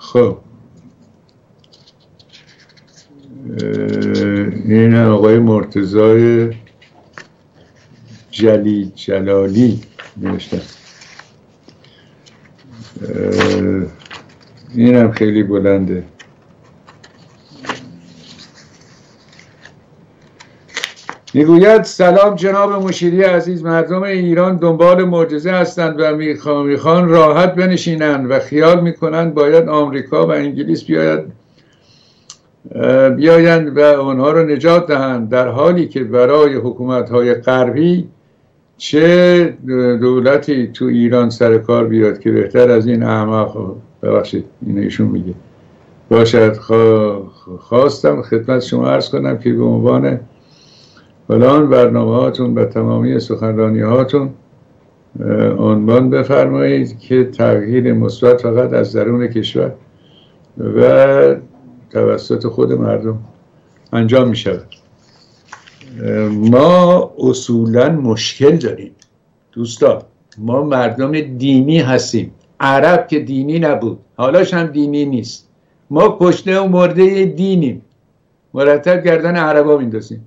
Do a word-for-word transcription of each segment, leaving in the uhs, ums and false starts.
خب این آقای مرتضی جلی جلالی نوشتن. این هم خیلی بلنده. میگوید سلام جناب مشیری عزیز، مردم ایران دنبال معجزه هستند و میخوان راحت بنشینند و خیال میکنند باید آمریکا و انگلیس بیاید بیایند و اونها رو نجات دهند، در حالی که برای حکومت‌های غربی چه دولتی تو ایران سر کار بیاد که بهتر از این احمق، ببخشید این ایشون میگه، باشد. خواستم خدمت شما عرض کنم که به عنوان فلان برنامه هاتون و تمامی سخنرانی هاتون عنوان بفرمایید که تغییر مثبت فقط از درون کشور و توسط خود مردم انجام می شود. ما اصولا مشکل داریم دوستا، ما مردم دینی هستیم. عرب که دینی نبود، حالاش هم دینی نیست. ما کشته و مرده دینیم، مرتب گردن عربا میندازیم.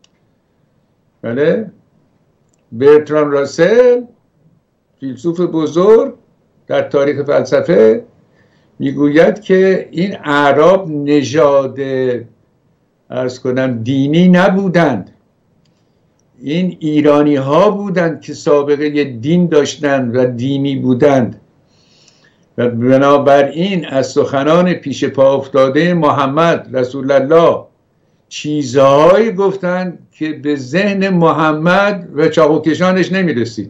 بله، برتراند راسل فیلسوف بزرگ در تاریخ فلسفه میگوید که این اعراب نژاد عرض کنم دینی نبودند، این ایرانی ها بودند که سابقه دین داشتند و دینی بودند و بنابراین از سخنان پیش پا افتاده محمد رسول الله چیزهایی گفتند که به ذهن محمد و چاقوکشانش نمیرسید.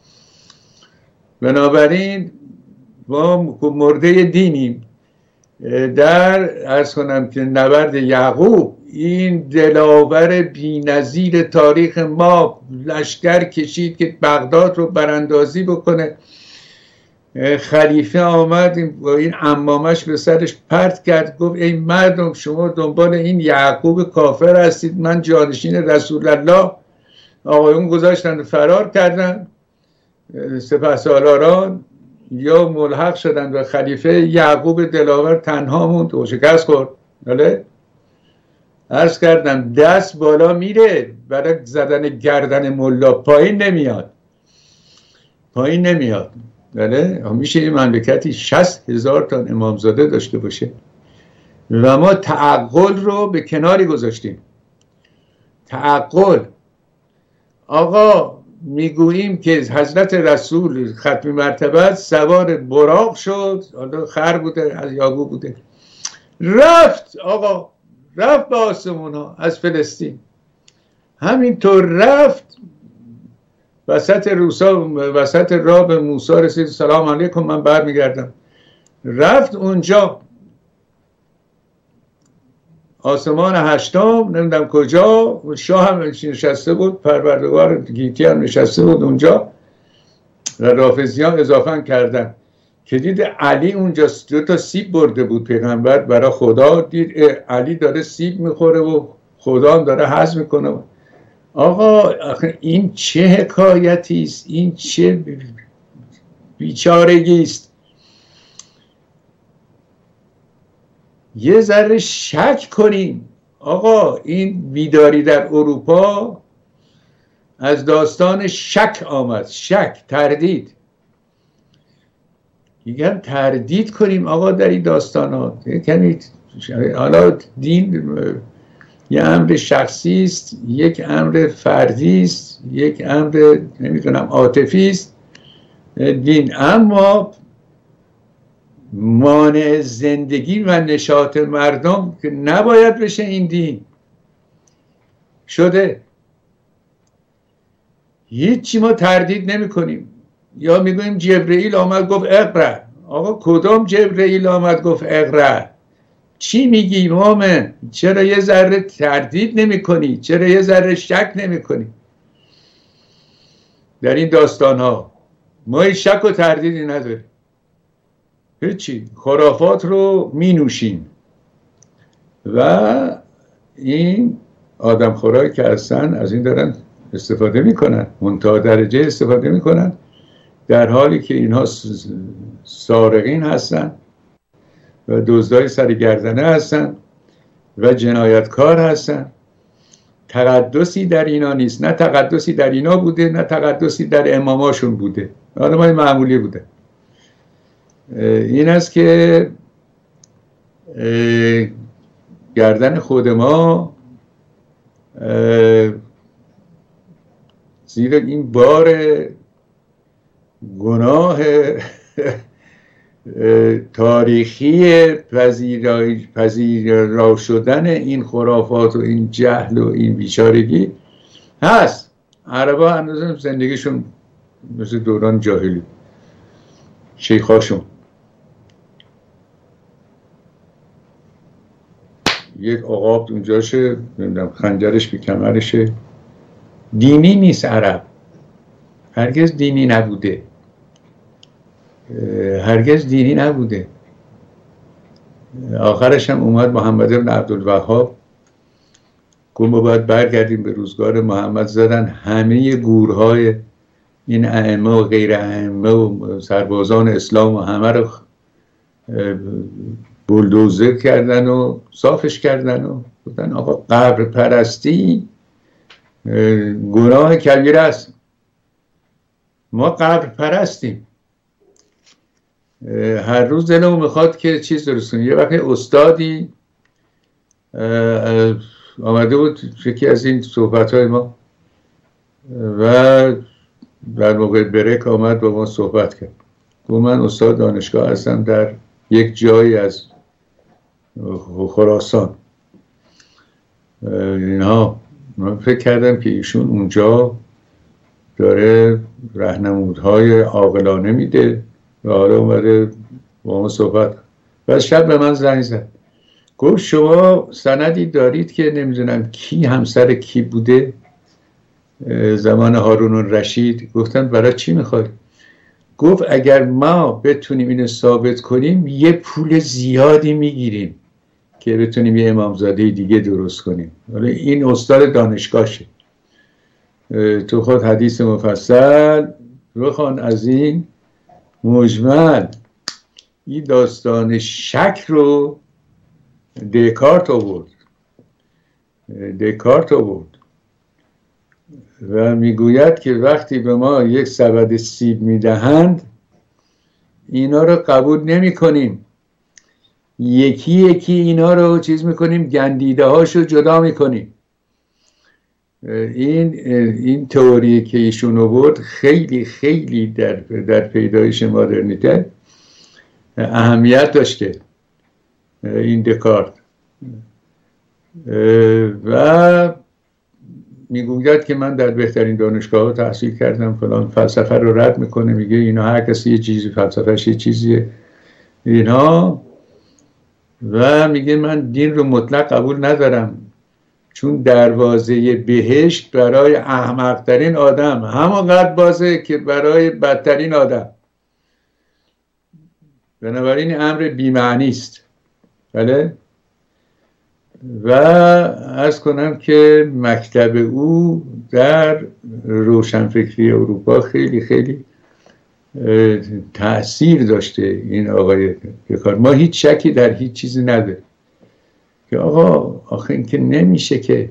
بنابراین ما مرده دینیم. در عرض کنم که نبرد یعقوب این دلاور بی‌نظیر تاریخ ما لشکر کشید که بغداد رو براندازی بکنه. خلیفه آمد با این عمامش به سرش پرت کرد، گفت ای مردم شما دنبال این یعقوب کافر هستید، من جانشین رسول الله. آقایون گذاشتن فرار کردن، سپهسالاران یا ملحق شدن و خلیفه یعقوب دلاور تنها موند و شکست خورد. بله عرض کردم دست بالا میره برای زدن گردن ملا، پایین نمیاد، پایین نمیاد. بله میشه این مملکتی شصت هزار تا امامزاده داشته باشه و ما تعقل رو به کناری گذاشتیم. تعقل آقا میگوییم که حضرت رسول ختم مرتبت سوار براق شد، حالا خر بوده از یاگو بوده، رفت آقا، رفت به آسمون ها از فلسطین، همینطور رفت وسط روسا، وسط راه به موسی رسید، سلام علیکم من برمیگردم. رفت اونجا آسمان هشتم نمیدونم کجا، شاه هم نشسته بود، پروردگار گیتی هم نشسته بود اونجا و رافضیان اضافه کردن که دید علی اونجا دو تا سیب برده بود پیغمبر برای خدا، دید علی داره سیب میخوره و خدا هم داره هضم میکنه. آقا آخه این چه حکایتی است، این چه بیچارگی است. یه ذره شک کنیم. آقا این بیداری در اروپا از داستان شک آمد، شک، تردید. میگن تردید کنیم آقا در این داستانات. یعنی حالا دین یک امر شخصی است، یک امر فردی است، یک امر نمیدونم عاطفی است دین، اما مانع زندگی و نشاط مردم که نباید بشه این دین شده. هیچی ما تردید نمی کنیم. یا میگویم جبرئیل آمد گفت اقرا. آقا کدام جبرئیل آمد گفت اقرا؟ چی میگی مومن؟ چرا یه ذره تردید نمی کنی؟ چرا یه ذره شک نمی کنی در این داستان ها؟ ما هیچ شک و تردیدی نداریم، هیچی، خرافات رو می نوشیم و این آدم خورایی که هستن از این دارن استفاده می کنن، منتها درجه استفاده می کنن، در حالی که اینها سارقین هستن و دزدای سرگردنه هستن و جنایتکار هستن. تقدسی در اینا نیست، نه تقدسی در اینا بوده نه تقدسی در اماماشون بوده، آدمای معمولی بوده. این است که گردن خود ما زیر این بار گناه تاریخی پذیرا شدن این خرافات و این جهل و این بیچارگی هست. عربا هنوز زندگیشون مثل دوران جاهلی، شیخاشون یک عقاب اونجاشه، نمیدونم خنجرش به کمرشه. دینی نیست عرب، هرگز دینی نبوده، هرگز دینی نبوده. آخرش هم اومد محمد بن عبدالوهاب گفت ما باید برگردیم به روزگار محمد. زدن همه گورهای این ائمه و غیر ائمه و سربازان اسلام و همه رو بولدوزر کردن و صافش کردن و گفتن آقا قبر پرستی گناه کبیره است، ما قبر پرستیم. هر روز دلمون میخواد که چیز درست کنیم. یه وقتی استادی آمده بود یکی از این صحبت‌های ما و در موقع بریک آمد با ما صحبت کرد. گفت من استاد دانشگاه هستم در یک جایی از خراسان. اینها من فکر کردم که ایشون اونجا داره راهنمودهای عاقلانه میده و حالا اومده با ما صحبت. بعد شب به من زنگ زد گفت شما سندی دارید که نمیدونم کی همسر کی بوده زمان هارون الرشید؟ گفتم برای چی میخوای؟ گفت اگر ما بتونیم اینو ثابت کنیم یه پول زیادی میگیریم که بتونیم یه امامزاده دیگه درست کنیم. حالا این استاد دانشگاهشه، تو خود حدیث مفصل بخوان از این مجمل. این داستان شک رو دکارت آورد دکارت آورد و میگوید که وقتی به ما یک سبد سیب میدهند اینا رو قبول نمی کنیم، یکی یکی اینا رو چیز میکنیم، گندیده هاشو جدا میکنیم. این این تئوری که ایشون آورد خیلی خیلی در در پیدایش مدرنیته اهمیت داشته، این دکارت. و میگوید که من در بهترین دانشگاه ها تحصیل کردم فلان، فلسفه رو رد میکنه، میگه اینا هر کسی یه چیزی فلسفهش یه چیزیه اینا. و میگه من دین رو مطلق قبول ندارم چون دروازه بهشت برای احمقترین آدم همانقدر بازه که برای بدترین آدم، بنابراین امر بی‌معنی است. بله. و عرض کنم که مکتب او در روشنفکری اروپا خیلی خیلی تأثیر داشته. این آقای دکارت ما هیچ شکی در هیچ چیزی نداره که آقا آخه این که نمیشه که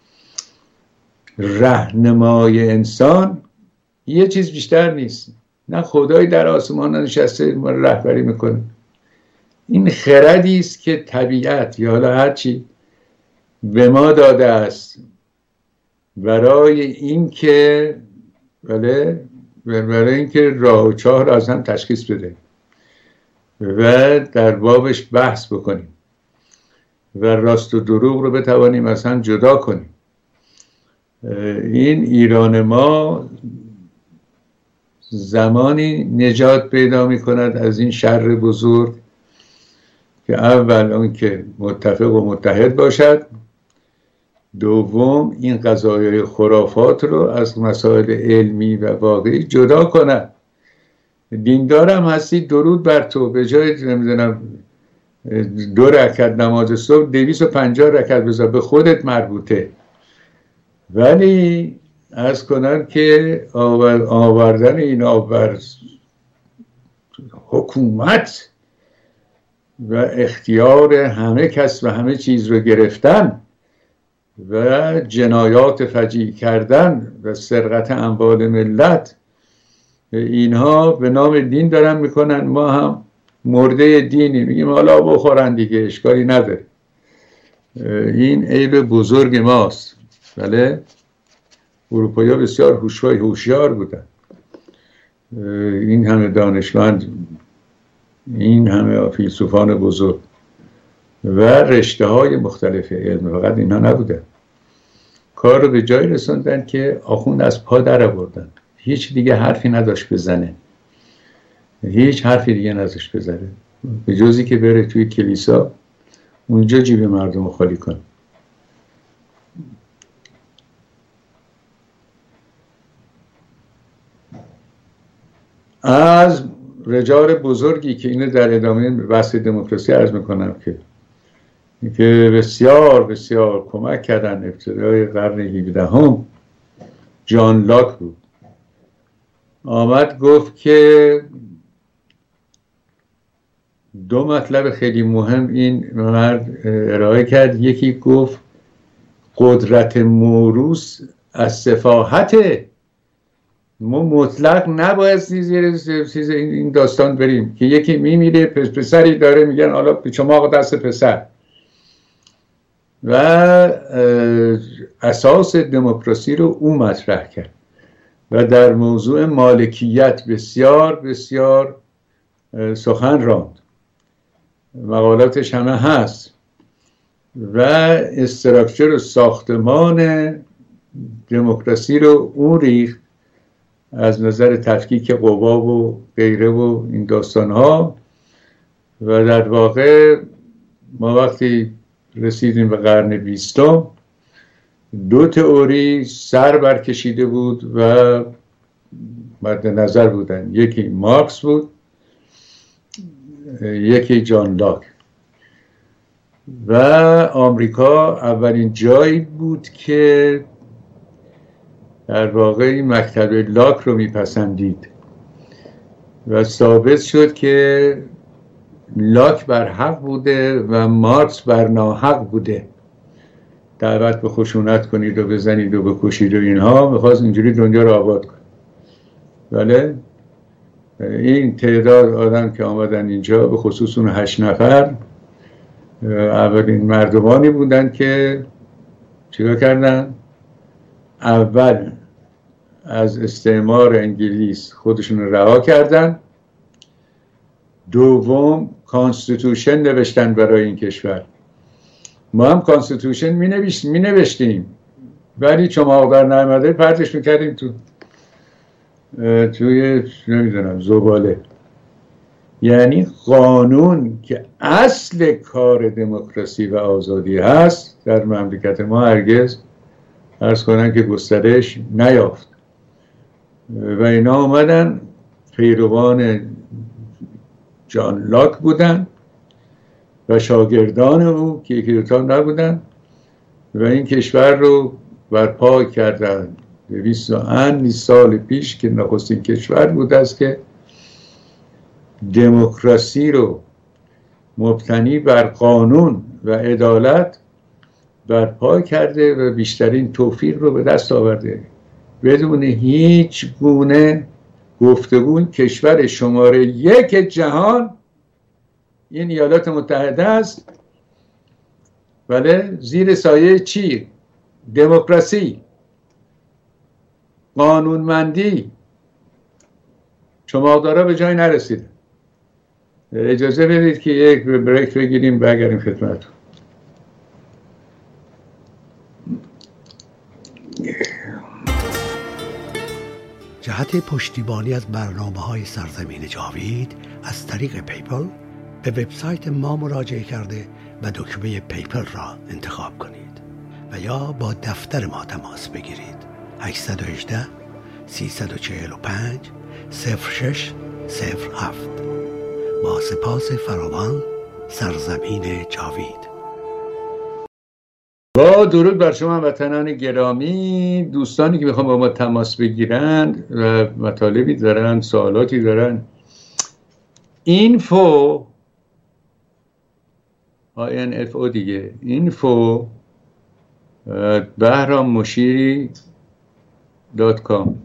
راهنمای انسان یه چیز بیشتر نیست، نه خدایی در آسمان نشسته ما رهبری میکنه. این خردی است که طبیعت یا حالا هرچی به ما داده است برای این که بله برای این که راه و چاه را از هم تشخیص بده و در بابش بحث بکنیم و راست و دروغ رو بتوانیم از هم جدا کنیم. این ایران ما زمانی نجات پیدا می کند از این شر بزرگ که اول اون که متفق و متحد باشد، دوم این قضایای خرافات رو از مسائل علمی و واقعی جدا کند. دیندارم هستی درود بر تو، به جای نمیدونم دو رکعت نماز صبح دویست و پنجاه رکعت بذار، به خودت مربوطه. ولی عرض کنم که آوردن اینا بر حکومت و اختیار همه کس و همه چیز رو گرفتن و جنایات فجیع کردن و سرقت اموال ملت، اینها به نام دین دارن میکنن. ما هم مرده دینی، میگیم حالا بخورن دیگه، اشکالی نداره. این عیب بزرگ ماست. بله، اروپایی‌ها بسیار هوشیار هوشیار بودن، این همه دانشمند، این همه فیلسوفان بزرگ و رشته های مختلف علم، فقط اینها نبودن. کار رو به جای رسوندن که آخوند از پا در آوردن، هیچ دیگه حرفی نداشت بزنه، هیچ حرفی دیگه نداشت بزنه به جزی که بره توی کلیسا اونجا جیب مردم رو خالی کنه. از رجال بزرگی که اینو در ادامه بحث دموکراسی عرض میکنم که که بسیار بسیار کمک کردن ابتدای قرن هفدهم، جان لاک بود. آمد گفت که دو مطلب خیلی مهم این مرد ارائه کرد. یکی گفت قدرت موروث از سفاهته، ما مطلق نباید چیز این داستان بریم که یکی میمیره پسری داره میگن حالا چماق دست پسر. و اساس دموکراسی رو او مطرح کرد و در موضوع مالکیت بسیار بسیار سخن راند، مقالاتش همه هست و استراکچر و ساختمان دموکراسی رو اون ریخت از نظر تفکیک قوا و غیره و این داستان ها. و در واقع ما وقتی رسیدیم به قرن بیستم دو تئوری سر برکشیده بود و مد نظر بودن، یکی مارکس بود، یکی جان لاک. و آمریکا اولین جایی بود که در واقع این مکتب لاک رو میپسندید و ثابت شد که لاک بر حق بوده و مارکس بر ناحق بوده. دعوت به خشونت کنید و بزنید و بکشید و اینها، میخواست اینجوری دنیا رو آباد کنید. بله، این تعداد آدم که آمدن اینجا به خصوص اون هشت نفر اولین مردمانی بودن که چیکار کردن؟ اول از استعمار انگلیس خودشون رو رها کردن، دوم کانستیتوشن نوشتن برای این کشور. ما هم کانستیتوشن می نوشتیم می نوشتیم ولی چماق در نمیده پرتش میکردیم تو توی نمیدونم زباله. یعنی قانون که اصل کار دموکراسی و آزادی هست در مملکت ما هرگز عرض کنن که گسترش نیافت و اینا آمدن پیروان جان لاک بودن و شاگردان او که یکی دوتا نبودن و این کشور رو برپا کردن. دویست و اند سال پیش که نخستین کشور بود است که دموکراسی رو مبتنی بر قانون و عدالت برپا کرده و بیشترین توفیق رو به دست آورده. بدون هیچ گونه گفتگو کشور شماره یک جهان این ایالات متحده است. بله، زیر سایه چی؟ دموکراسی، قانونمندی. چماقدارا به جای نرسیده. اجازه بدید که یک بریک بگیریم برگردیم خدمتتون. جهت پشتیبانی از برنامه‌های سرزمین جاوید از طریق پیپل به وبسایت ما مراجعه کرده و دکمه پیپل را انتخاب کنید و یا با دفتر ما تماس بگیرید. هشت یک هشت سه چهار پنج صفر شش صفر هفت. با سپاس فراوان، سرزمین جاوید. با درود بر شما وطنان گرامی، دوستانی که میخوان با ما تماس بگیرند و مطالبی دارن، سوالاتی دارن، اینفو آی ان اف او دیگه، اینفو بهرام مشیری دات کام.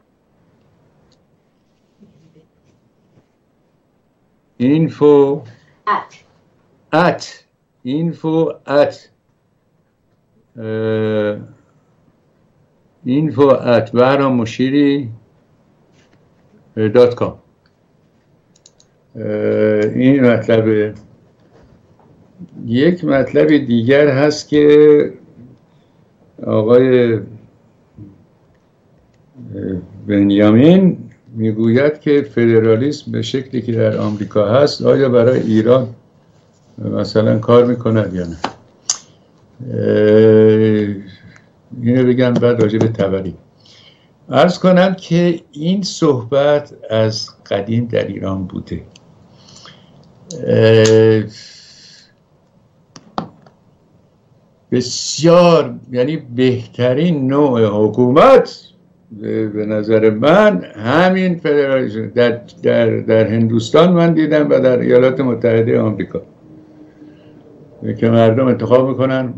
اینفو ات ات اینفو ات اینفو ات بهرام مشیری دات کام. این مطلب. یک مطلب دیگر هست که آقای بنیامین میگوید که فدرالیسم به شکلی که در آمریکا هست آیا برای ایران مثلا کار میکند یا نه. اینو بگم بعد راجع به تبری عرض کنم که این صحبت از قدیم در ایران بوده. بسیار، یعنی بهترین نوع حکومت به نظر من همین فدرالیسم در, در, در هندوستان من دیدم و در ایالات متحده آمریکا که مردم انتخاب میکنن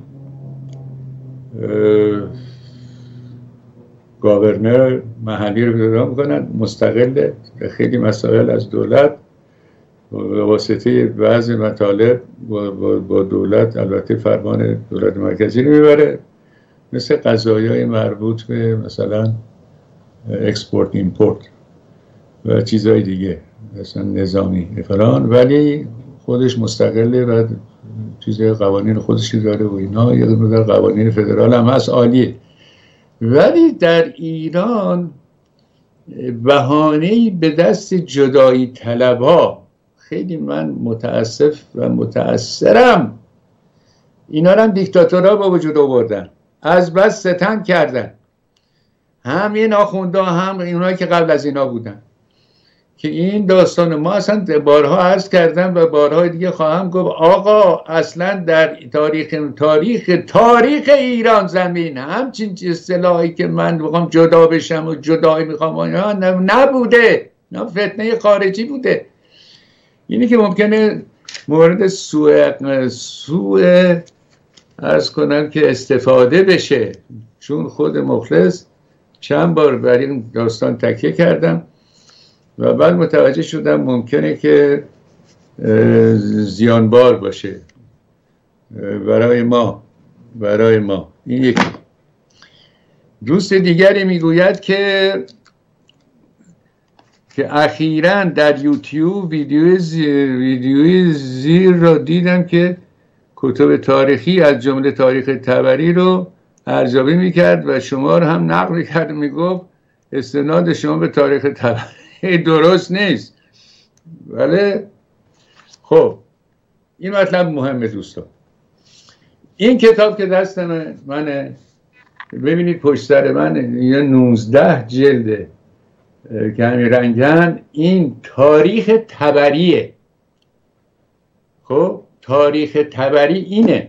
گاورنر محلی رو پیدا میکنن، مستقل خیلی مسائل از دولت به واسطه بعض مطالب با, با, با دولت البته فرمان دولت مرکزی رو میبره، مثل قضایای مربوط به مثلا اکسپورت ایمپورت و چیزهای دیگه مثلا نظامی فلان، ولی خودش مستقله و چیزهای قوانین خودش داره و اینا. یه مقدار قوانین فدرال هم هست، عالیه. ولی در ایران بهانه‌ای به دست جدایی طلبها، خیلی من متاسف و متأثرم، اینا هم دیکتاتورها با وجود آوردن، از بس ستم کردن، هم این آخونده هم اینایی که قبل از اینا بودن، که این داستان ما اصلا بارها عرض کردم و بارها دیگه خواهم گفت. آقا اصلا در تاریخ تاریخ تاریخ ایران زمین همچین اصطلاحی که من بخوام جدا بشم و جدایی میخوام نبوده، نه فتنه خارجی بوده. اینی که ممکنه مورد سوء سوء عرض کنم که استفاده بشه، چون خود مخلص چند بار بر این داستان تکیه کردم و بعد متوجه شدم ممکنه که زیانبار باشه برای ما برای ما این یکی. دوست دیگری میگوید که که اخیراً در یوتیوب ویدیوی زیر, ویدیوی زیر را دیدم که کتب تاریخی از جمله تاریخ طبری رو ارزیابی میکرد و شما رو هم نقل کرد، میگفت استناد شما به تاریخ طبری درست نیست. ولی خب این مطلب مهمه دوستان. این کتاب که دست منه، ببینید پشت سر من یه نوزده جلده که همین رنگن، این تاریخ طبریه. خب تاریخ طبری اینه.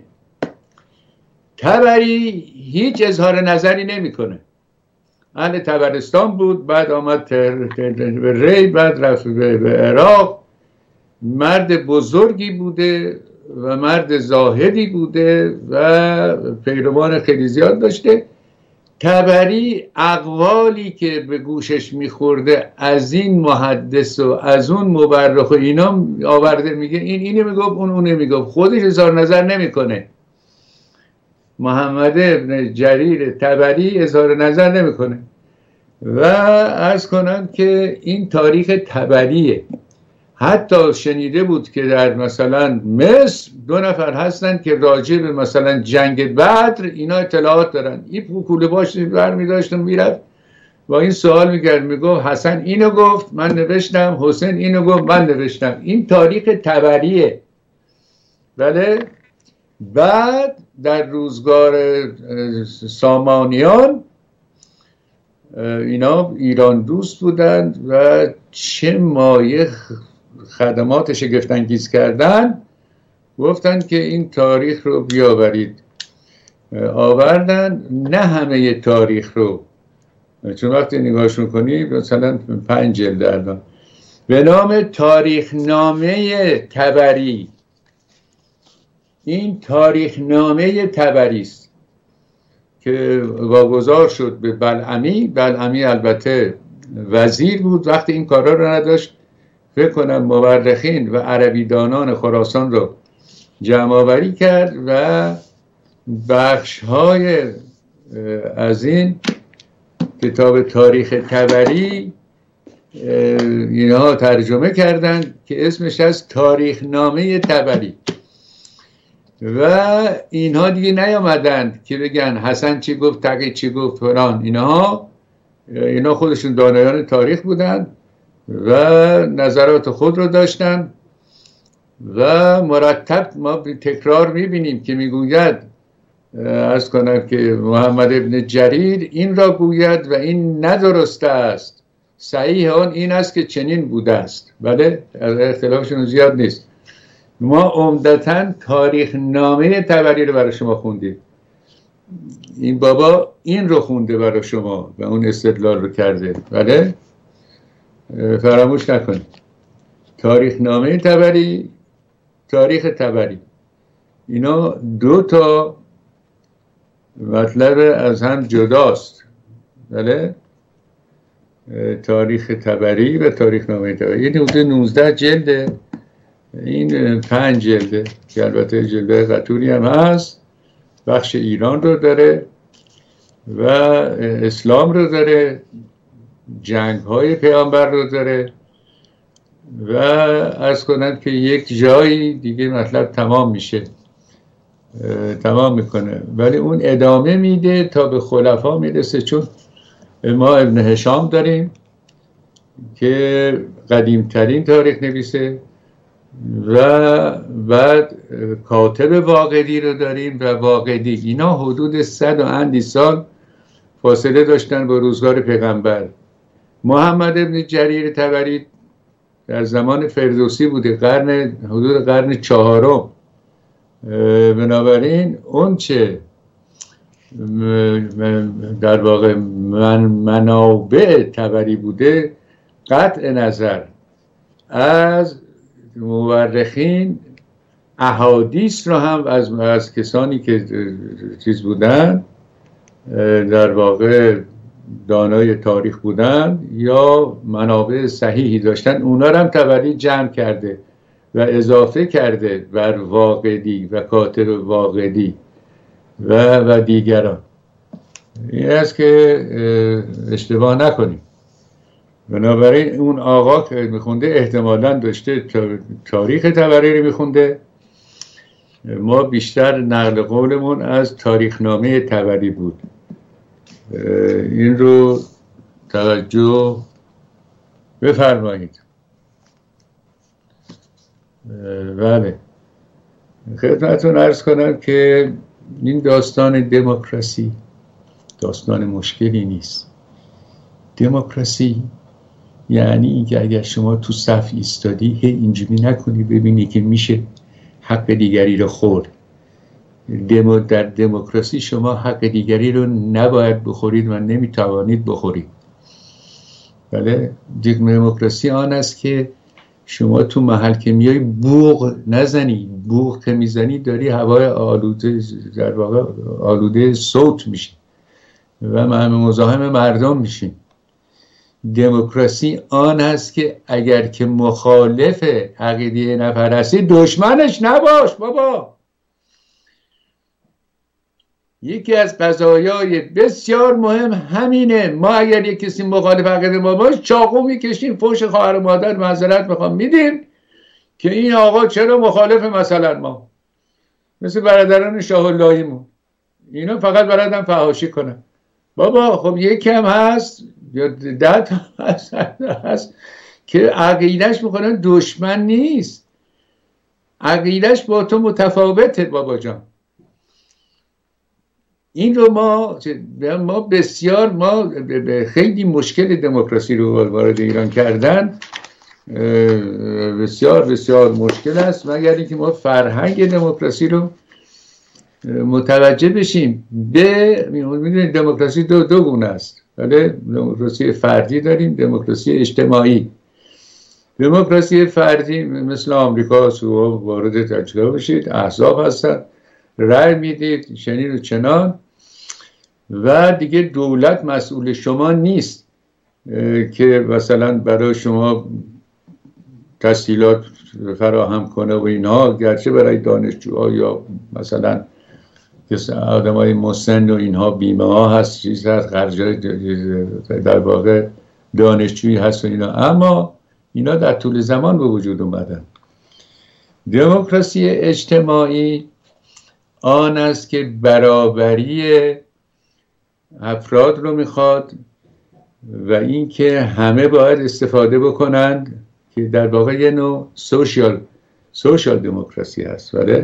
طبری هیچ اظهار نظری نمیکنه. اهل طبرستان بود، بعد آمد به ری، بعد رفت به عراق. مرد بزرگی بوده و مرد زاهدی بوده و پیروان خیلی زیاد داشته. طبری اقوالی که به گوشش میخورده از این محدث و از اون مورخ و اینا آورده، میگه این اینو میگفت، اون اونه میگفت، خودش اظهار نظر نمیکنه. محمد ابن جریر طبری اظهار نظر نمیکنه. و عرض کنم که این تاریخ طبریه. حتی شنیده بود که در مثلا مصر دو نفر هستن که راجع به مثلا جنگ بدر اینا اطلاعات دارن. این کوله باش برمی داشت و میرفت و این سوال میکرد، میگفت حسن اینو گفت من نوشتم، حسین اینو گفت من نوشتم. این تاریخ طبریه. بله. بعد در روزگار سامانیان اینا ایران دوست بودند و چه مایه خدمات شگفت‌انگیز کردن، گفتن که این تاریخ رو بیاورید. آوردن، نه همه تاریخ رو، چون وقتی نگاهش میکنی مثلا پنج جلد الان به نام تاریخ نامه طبری. این تاریخ نامه طبری است که واگذار شد به بلعمی. بلعمی البته وزیر بود، وقتی این کارا رو نداشت فکر کنم مورخین و عربی دانان خراسان رو جمع آوری کرد و بخش های از این کتاب تاریخ طبری اینها ترجمه کردن که اسمش از تاریخ نامه طبری و اینها دیگه نیامدند که بگن حسن چی گفت، تقی چی گفت فلان. اینها اینا خودشون دانایان تاریخ بودن و نظرات خود رو داشتن و مرتب ما تکرار میبینیم که میگوید، عرض کنم که محمد ابن جریر این را گوید و این ندرست است، صحیح آن این است که چنین بوده است. بله اختلافشون زیاد نیست. ما عمدتاً تاریخ نامه طبری رو برای شما خوندیم، این بابا این رو خونده برای شما و اون استدلال رو کرده. بله فراموش نکنید تاریخ نامه طبری، تاریخ طبری، اینا دو تا مطلب از هم جداست. بله تاریخ طبری و تاریخ نامه طبری این حدود نوزده جلده، این پنج جلده که البته جلده قطوری هم هست، بخش ایران رو داره و اسلام رو داره، جنگ های پیامبر رو داره و عرض کنم که یک جایی دیگه مطلب تمام میشه، تمام میکنه، ولی اون ادامه میده تا به خلفا میرسه. چون ما ابن هشام داریم که قدیمترین تاریخ نویسه و بعد کاتب واقدی رو داریم و واقدی اینا حدود صد و اندی سال فاصله داشتن با روزگار پیغمبر. محمد ابن جریر طبری در زمان فردوسی بوده، قرن حدود قرن چهارم. بنابراین اون چه در واقع من منابع طبری بوده قطع نظر از مورخین احادیث رو هم از از کسانی که چیز بودن در واقع دانای تاریخ بودن یا منابع صحیحی داشتن، اونا رو هم طبری جمع کرده و اضافه کرده بر واقدی و کاتب واقدی و و دیگران. این است که اشتباه نکنیم. بنابراین اون آقا که میخونده احتمالاً داشته تاریخ طبری رو میخونده، ما بیشتر نقل قولمون از تاریخ نامه طبری بود. این رو توجه بفرمایید. بله خدمتتون عرض کنم که این داستان دموکراسی داستان مشکلی نیست. دموکراسی یعنی اینکه اگر شما تو صف ایستادی هی اینجوری نکنی ببینی که میشه حق دیگری رو خورد. دمو در دموکراسی شما حق دیگری رو نباید بخورید و نمیتوانید بخورید. بله دموکراسی آن است که شما تو محل که میای بوق نزنی، بوق که میزنی داری هوای آلوده در واقع آلوده صوت میشی و مزاحم مردم میشین. دموکراسی آن است که اگر که مخالف عقیده نفر هستی دشمنش نباش. بابا یکی از قضایای بسیار مهم همینه. ما اگر یک کسی مخالف عقیده ما باش چاقو میکشیم، فوش خواهر مادر معذرت میخوام میدیم که این آقا چرا مخالف مثلا ما، مثل برادران شاه اللهیمون، اینا فقط بلدن فحاشی کنن. بابا خب یکی هم هست یا ده تا هست, هست که عقیدهش میکنن دشمن نیست، عقیدهش با تو متفاوته. بابا جان این رو ما ما بسیار ما خیلی مشکل دموکراسی رو وارد ایران کردن، بسیار بسیار مشکل است، مگر اینکه ما فرهنگ دموکراسی رو متوجه بشیم. به میدونید دموکراسی دو دو گونه است. بله دموکراسی فردی داریم، دموکراسی اجتماعی. دموکراسی فردی مثل آمریکا شما وارد تجربه بشید، احزاب هستن، رأی میدید چنین و چنان و دیگه دولت مسئول شما نیست که مثلا برای شما تسهیلات فراهم کنه و اینها، گرچه برای دانشجوها یا مثلا آدم های مسن و اینها بیمه ها هست، چیز هست، خرجای در واقع دانشجویی هست و اینا، اما اینا در طول زمان به وجود اومدن. دموکراسی اجتماعی آن است که برابری افراد رو میخواد و اینکه همه باید استفاده بکنند، که در واقع یه نوع سوشیال سوشیال دموکراسی هست، ولی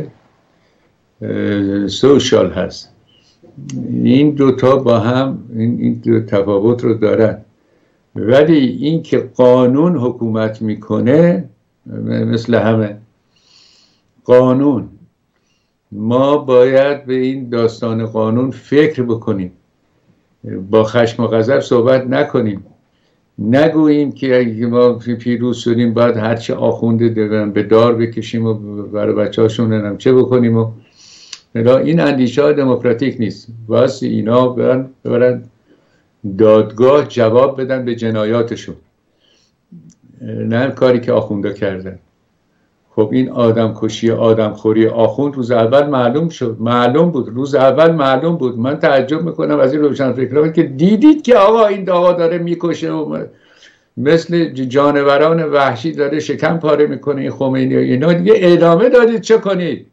سوشیال هست. این دوتا با هم این, این دو تفاوت رو دارن، ولی این که قانون حکومت میکنه مثل همه قانون، ما باید به این داستان قانون فکر بکنیم، با خشم و غضب صحبت نکنیم، نگوییم که اگه ما پیروز شدیم باید هرچه آخونده به دار بکشیم و برای بچه هاشون نمیم چه بکنیم و این اندیشه ها دموکراتیک نیست. واسه اینا برن, برن دادگاه جواب بدن به جنایاتشون، نه کاری که آخونده کردن. خب این آدم کشی، آدم خوری آخوند روز اول معلوم شد، معلوم بود، روز اول معلوم بود. من تعجب میکنم از این روشن فکران که دیدید که آقا این آقا داره میکشه و مثل جانوران وحشی داره شکم پاره میکنه این خمینی و اینا، دیگه ادامه دادید چه کنید؟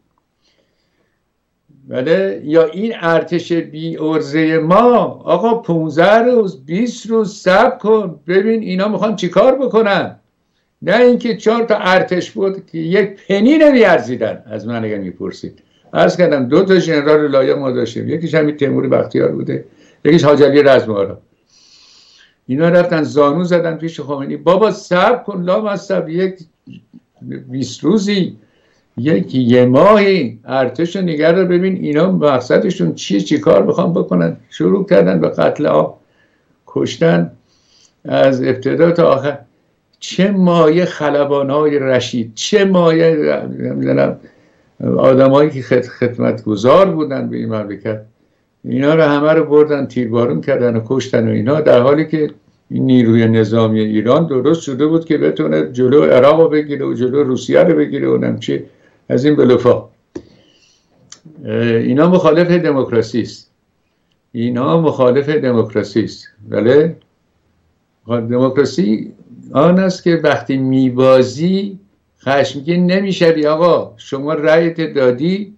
بله، یا این ارتش بی ارزه ما، آقا پونزده روز بیست روز صبر کن ببین اینا میخوان چیکار بکنن. نه اینکه چهار تا ارتش بود که یک پنی نمیارزیدن. از من اگر میپرسید عرض کردم دو تا ژنرال لایق ما داشتیم، یکیش همین تیمور بختیار بوده، یکیش حاج علی رزم‌آرا. اینا رفتن زانو زدن پیش خمینی، بابا صبر کن لامصب یک بیست روزی یک یه ماهی ارتش نگه رو ببین اینا مقصدشون چیه، چی کار بخوام بکنن. شروع کردن به قتل عام، کشتن از ابتدا تا آخر. چه مایه خلبان‌های رشید، چه مایه نمیدونم آدمایی که خدمتگزار بودن به این مملکت، اینا رو همه رو بردن تیربارون کردن و کشتن و اینا، در حالی که این نیروی نظامی ایران درست شده بود که بتونه جلو عراق رو بگیره و جلو روسیه رو بگیره و نمیشه از این بلوفا. اینا مخالف دموکراسی است، اینا مخالف دموکراسی است. ولی دموکراسی آن است که وقتی میبازی خشمگین نمیشوی. آقا شما رأیت دادی،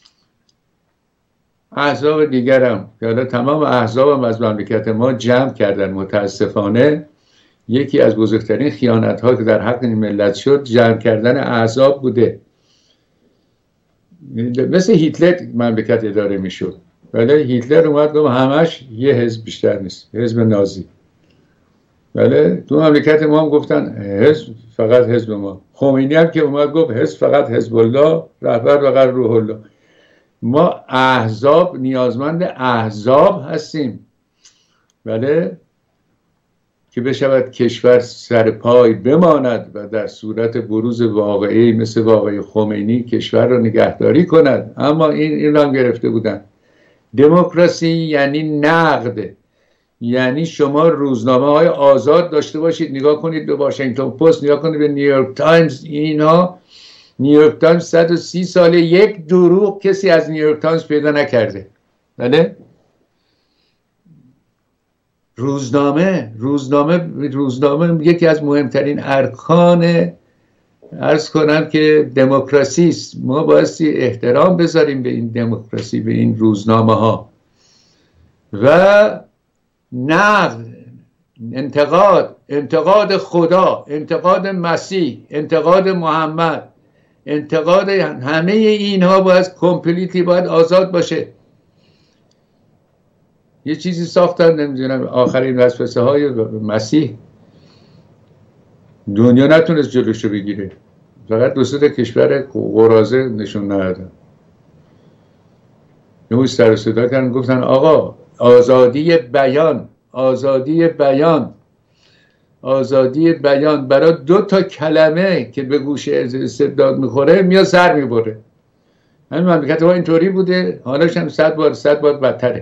احزاب دیگرم که حالا تمام احزاب هم از مملکت ما جمع کردن، متاسفانه یکی از بزرگترین خیانت ها که در حق این ملت شد جمع کردن احزاب بوده. مثل هیتلر مملکت اداره میشد، ولی هیتلر اومد گفت همش یه حزب بیشتر نیست، حزب نازی. بله تو مملکت ما هم گفتن حزب فقط حزب ما. خمینی هم که اومد گفت حزب فقط حزب الله، رهبر فقط روح الله. ما احزاب نیازمند احزاب هستیم، بله، که بشود کشور سر پای بماند و در صورت بروز واقعی مثل واقعی خمینی کشور را نگهداری کند. اما این این هم گرفته بودن. دموکراسی یعنی نقد، یعنی شما روزنامه های آزاد داشته باشید. نگاه کنید به واشنگتن پست، نگاه کنید به نیویورک تایمز. اینها نیویورک تایمز صد و سی ساله یک دروغ کسی از نیویورک تایمز پیدا نکرده. بله؟ روزنامه روزنامه روزنامه یکی از مهمترین ارکان عرض کنم که دموکراسی است. ما بایستی احترام بذاریم به این دموکراسی، به این روزنامه ها. و نقد، انتقاد، انتقاد خدا، انتقاد مسیح، انتقاد محمد، انتقاد همه اینها باید کمپلیتی باید آزاد باشه. یه چیزی ساختن نمیدونم آخرین وسوسه های مسیح، دنیا نتونست جلوشو بگیره، فقط دو سه تا کشور قراضه نشون ندادن. یه سر و صدا کردن گفتن آقا آزادی بیان، آزادی بیان. آزادی بیان برای دو تا کلمه که به گوش استبداد میخوره میاد سر میبره. همین مملکت ما اینطوری بوده، حالش هم صد بار صد بار بدتره.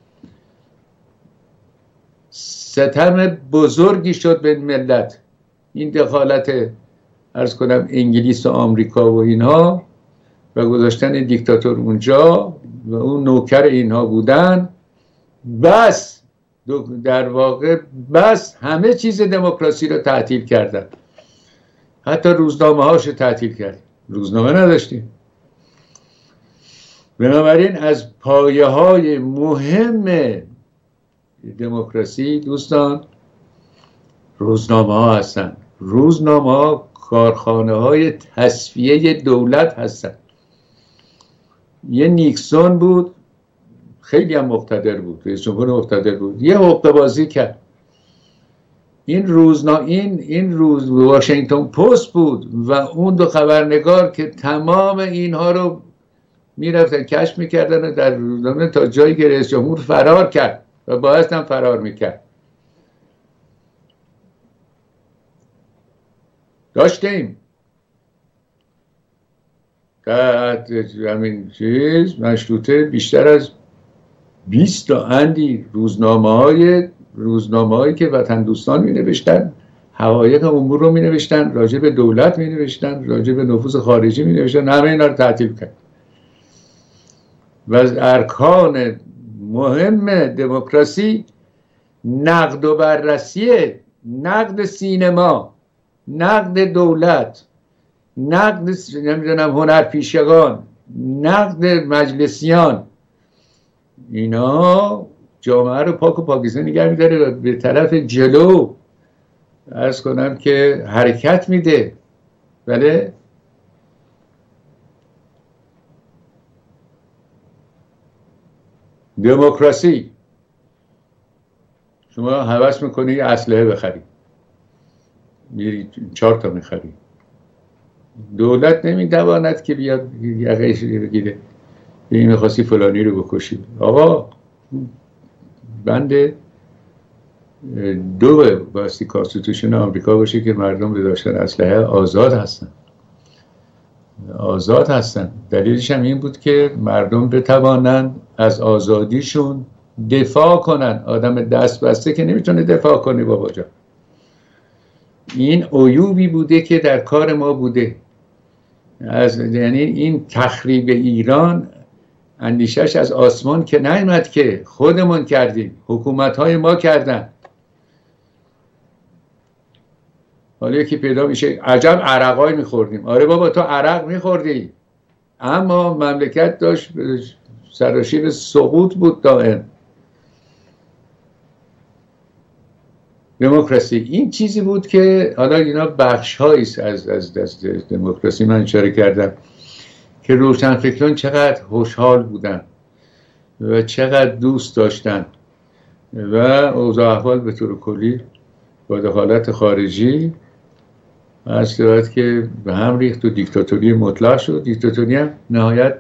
ستم بزرگی شد به ملت این دخالت عرض کنم انگلیس و آمریکا و اینها و گذاشتن دیکتاتور اونجا و اون نوکر اینها بودن. بس در واقع بس همه چیز دموکراسی رو تعطیل کردن، حتی روزنامه هاش رو تعطیل کردن، روزنامه نداشتیم. بنابراین از پایه های مهم دموکراسی دوستان روزنامه ها هستن. روزنامه ها کارخانه های تصفیه دولت هستن. یه نیکسون بود خیلی هم مقتدر بود، رئیس جمهور مقتدر بود، یه حقه بازی کرد. این روزنامه این این روز واشنگتن پست بود و اون دو خبرنگار که تمام اینها رو میرفتن کشف میکردن و در روزنامه تا جایی که رئیس جمهور فرار کرد و باعث هم فرار میکرد. داشتیم در همین چیز مشروطه بیشتر از بیست تا اندی روزنامه های روزنامه هایی که وطن دوستان می نوشتن، حقایق امور رو می نوشتن، راجع به دولت می نوشتن، راجع به نفوذ خارجی می نوشتن، همه اینا رو تعطیل کرد. و از ارکان مهم دموکراسی نقد و بررسی، نقد سینما، نقد دولت، نقد نمیدونم هنرپیشگان، نقد مجلسیان، اینا جامعه رو پاک و پاکیزه نگه می‌داره و به طرف جلو عرض کنم که حرکت میده. بله دموکراسی شما هوس میکنی اسلحه بخری، میری چهار تا میخری، دولت نمیدواند که بیاد یقهش بگیره این میخواستی فلانی رو بکشی. آقا بند دو باستی کانستیتوشن آمریکا باشه که مردم به داشتن اسلحه آزاد هستن، آزاد هستن. دلیلش هم این بود که مردم بتوانن از آزادیشون دفاع کنن. آدم دست بسته که نمیتونه دفاع کنه بابا جان. این عیوبی بوده که در کار ما بوده، از یعنی این تخریب ایران اندیشش از آسمان که نیامد، که خودمون کردیم، حکومت‌های ما کردن. حالا یکی پیدا میشه عجب عرقای میخوردیم. آره بابا تو عرق میخوردی، اما مملکت داشت سراشیب سقوط بود دائم. دموکراسی این چیزی بود که حالا اینا بخش‌هایی از از از دموکراسی من اشاره کردم که روشنفکران چقدر خوشحال بودن و چقدر دوست داشتن و اوضاع احوال به طور کلی با دخالت خارجی از صورت که به هم ریخت و دیکتاتوری مطلق شد. دیکتاتوری هم نهایت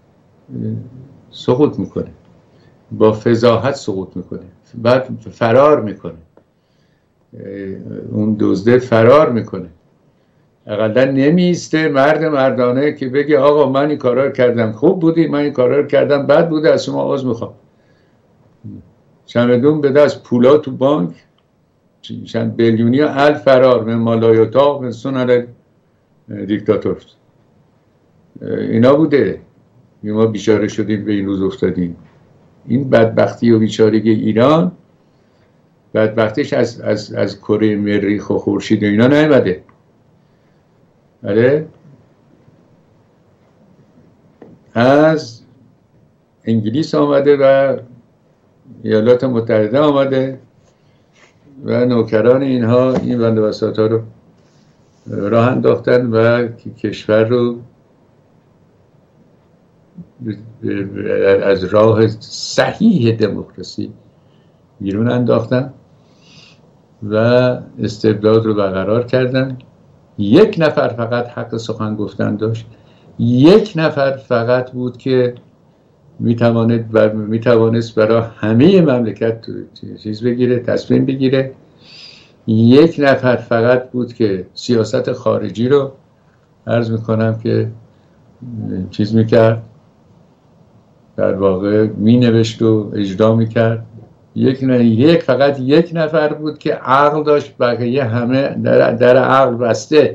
سقوط میکنه، با فضاحت سقوط میکنه، بعد فرار میکنه، اون دزده فرار میکنه، اقلا نمیسته مرد مردانه که بگه آقا من این کارا رو کردم خوب بودی، من این کارا رو کردم بد بوده، از شما عذر میخوام. چمدون به دست، پولا تو بانک، چند بیلیونی ها ال فرار من مالایوتا من سنر دیکتاتور. اینا بوده ما بیچاره شدیم به این روز افتادیم. این بدبختی و بیچارگی ایران بدبختیش از از از کره مریخ و خورشید و اینا نیامده. بله از انگلیس آمده و ایالات متحده آمده و نوکران اینها این بند وساط ها رو راه انداختن و کشور رو از راه صحیح دموکراسی بیرون انداختن و استبداد رو برقرار کردن. یک نفر فقط حق سخن گفتن داشت، یک نفر فقط بود که میتواند و میتوانست برای همه مملکت چیز بگیره، تصمیم بگیره یک نفر فقط بود که سیاست خارجی رو عرض میکنم که چیز میکرد، در واقع مینوشت و اجرا میکرد. یک نه یک فقط یک نفر بود که عقل داشت، بقیه همه در, در عقل بسته.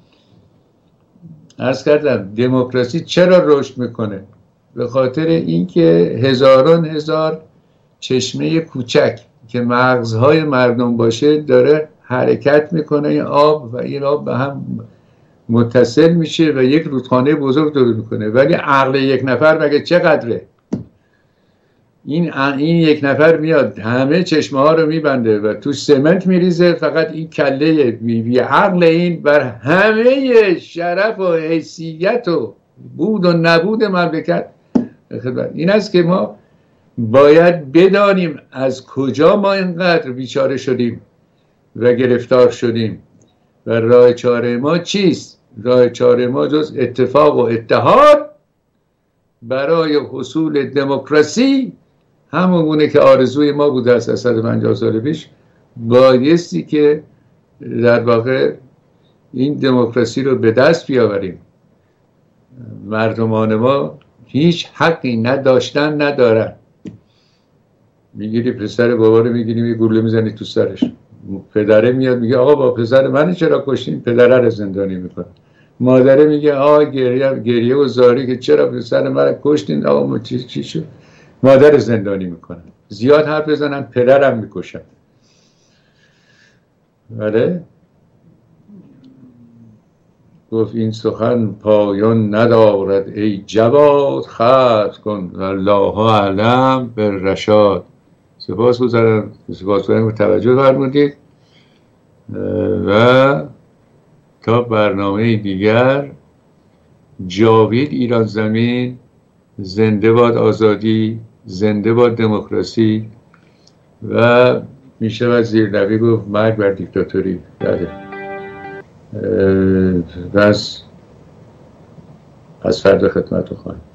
عرض کردم دموکراسی چرا رشد میکنه؟ به خاطر اینکه هزاران هزار چشمه کوچک که مغزهای مردم باشه داره حرکت میکنه، این آب و این آب به هم متصل میشه و یک رودخانه بزرگ درست میکنه. ولی عقل یک نفر مگه چقدره؟ این این یک نفر میاد همه چشمه ها رو میبنده و تو سمنت میریزه، فقط این کله بی بی عقل این بر همه شرف و حیثیت و بود و نبود مملکت. این است که ما باید بدانیم از کجا ما اینقدر بیچاره شدیم و گرفتار شدیم و راه چاره ما چیست. راه چاره ما جز اتفاق و اتحاد برای حصول دموکراسی، همونه که آرزوی ما بوده از صد و پنجاه سال پیش، بایستی که در واقع این دموکراسی رو به دست بیاوریم. مردمان ما هیچ حقی نداشتن ندارن. میگیری پسر بابا رو میگیری یه گوله میزنی تو سرش، پدره میاد میگه آقا با پسر من چرا کشتین؟ پدره رو زندانی میکنه. مادره میگه آقا گریه گریه و زاری که چرا پسر من رو کشتین؟ آقا ما چی چی شد؟ مادر زندانی میکنن. زیاد حرف بزنن پدرم میکشن. بله گفت این سخن پایان ندارد ای جواد، ختم کن والله اعلم بالرشاد. سپاس گذارم، سپاس گذارم که توجه فرمودید و تا برنامه دیگر. جاوید ایران زمین، زنده باد آزادی، زنده باد دموکراسی و میشه و زیر لبی گفت مرگ بر دیکتاتوری. بله بس از فردا خدمت رو خواهیم.